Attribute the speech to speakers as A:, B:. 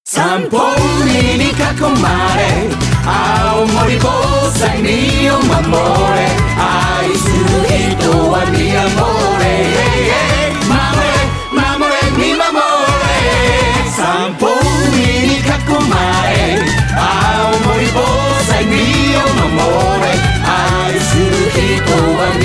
A: 散歩海に囲まれ青森防災身を守れ愛する人は見守れ守れ見守れ散歩海に囲まれ青森防災身を守れ愛する人は